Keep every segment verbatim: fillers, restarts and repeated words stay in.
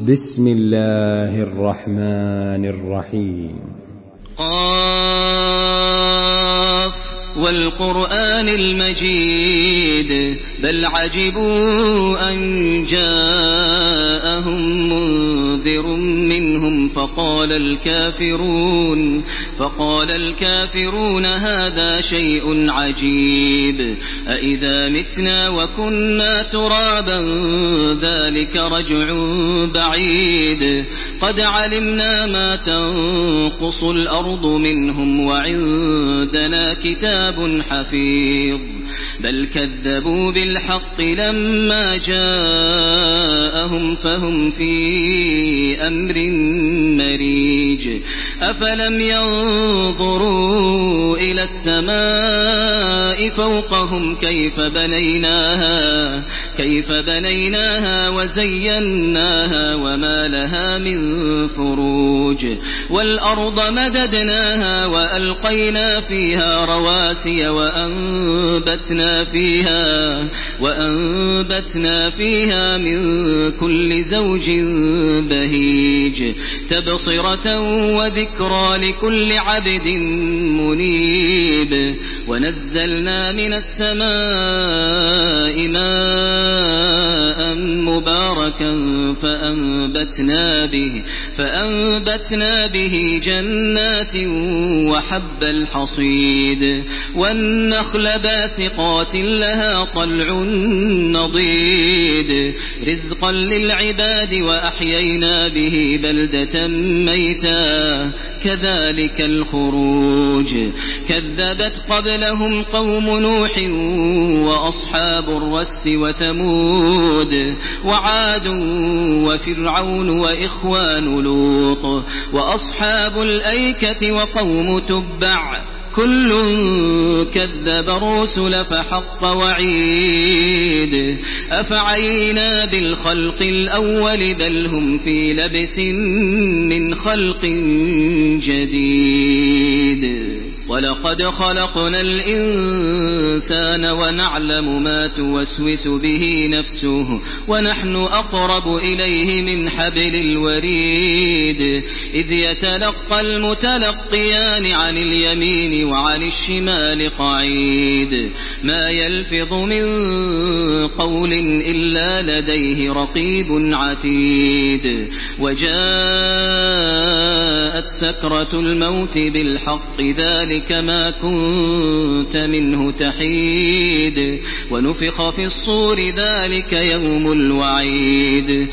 بسم الله الرحمن الرحيم. قاف والقرآن المجيد بل عجبوا أن جاءهم منذر منهم فقال الكافرون فقال الكافرون هذا شيء عجيب أإذا متنا وكنا ترابا ذلك رجع بعيد قد علمنا ما تنقص الأرض منهم وعندنا كتاب حفيظ بل كذبوا بالحق لما جاءهم فهم في أمر مريج أفلم ينظروا إلى السماء فوقهم كيف بنيناها كيف بنيناها وزيناها وما لها من فروج والأرض مددناها وألقينا فيها رواسي وأنبتنا فيها وأنبتنا فيها من كل زوج بهيج تبصرة وذكرى لكل عبد منيب ونزلنا من السماء ماء مباركا فأنبتنا به فأنبتنا به جنات وحب الحصيد والنخل باسقات لها طلع نضيد رزقا للعباد وأحيينا به بلدة ميتا كذلك الخروج كذبت قبلهم قوم نوح وأصحاب الرس وثمود وعاد وفرعون وإخوان لوط وأصحاب الأيكة وقوم تبع كل كذب الرسل فحق وعيد أفعينا بالخلق الأول بل هم في لبس من خلق جديد ولقد خلقنا الإنسان ونعلم ما توسوس به نفسه ونحن أقرب إليه من حبل الوريد إذ يتلقى المتلقيان عن اليمين وعن الشمال قعيد ما يلفظ من قول إلا لديه رقيب عتيد وجاءت سكرة الموت بالحق ذلك ما كنت منه تحيد ونفخ في الصور ذلك يوم الوعيد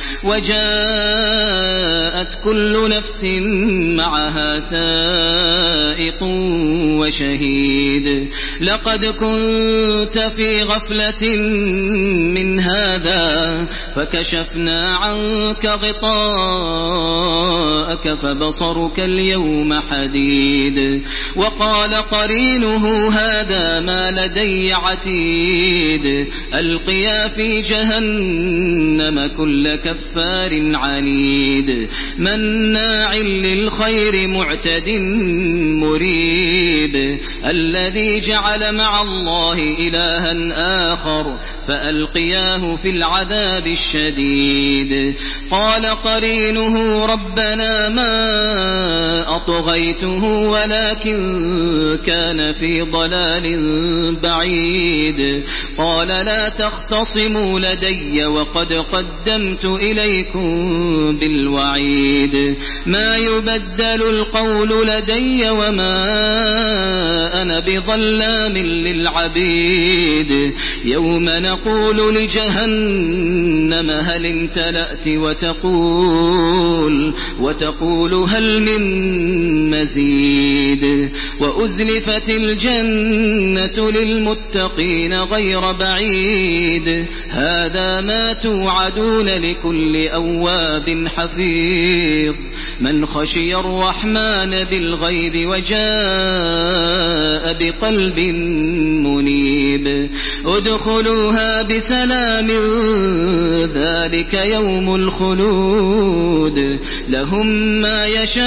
وجاءت كل نفس معها سائق وشهيد لقد كنت في غفلة من هذا فكشفنا عنك غطاءك فبصرك اليوم حديد وقال قرينه هذا ما لدي عتيد ألقيا في جهنم كل كفار عنيد مناع للخير معتد مريب الذي جعل مع الله إلها آخر فألقياه في العذاب الشديد قال قرينه ربنا ما أطغيته ولكن كان في ضلال بعيد قال لا تختصموا لدي وقد قدمت إليكم بالوعيد ما يبدل القول لدي وما أنا بظلام للعبيد يوم نقول لجهنم هل امتلأت وتقول وتقول هل من مزيد وأزلفت الجنة للمتقين غير بعيد هذا ما توعدون لكل أواب حفيظ من خشي الرحمن بالغيب وجاء بقلب منيب ادخلوها بسلام ذلك يوم الخلود لهم ما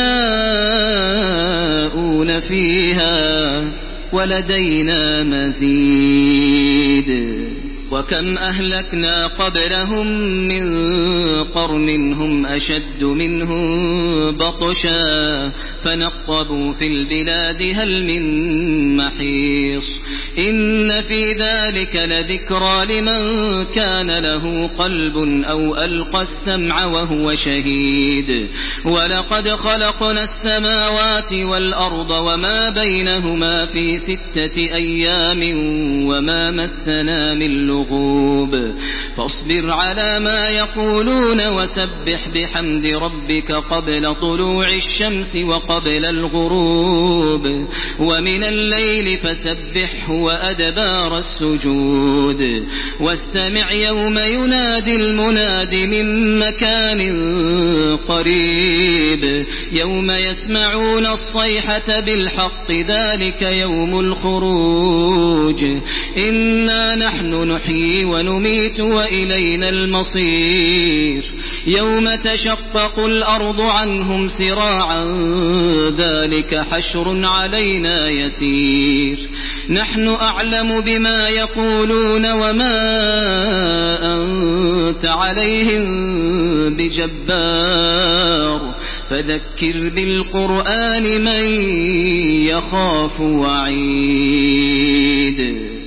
يشاءون فيها ولدينا مزيد وكم أهلكنا قبلهم من قرن هم أشد منهم بطشا فنقبوا في البلاد هل من محيص إن في ذلك لذكرى لمن كان له قلب أو ألقى السمع وهو شهيد ولقد خلقنا السماوات والأرض وما بينهما في ستة أيام وما مسنا من لغوب فاصبر على ما يقولون وسبح بحمد ربك قبل طلوع الشمس وقبل الغروب ومن الليل فسبحه وأدبار السجود واستمع يوم ينادي المناد من مكان قريب يوم يسمعون الصيحة بالحق ذلك يوم الخروج إنا نحن نحيي ونميت وإلينا المصير يوم تشقق الأرض عنهم سراعا ذلك حشر علينا يسير نحن أعلم بما يقولون وما أنت عليهم بجبار فذكر بالقرآن من يخاف وعيد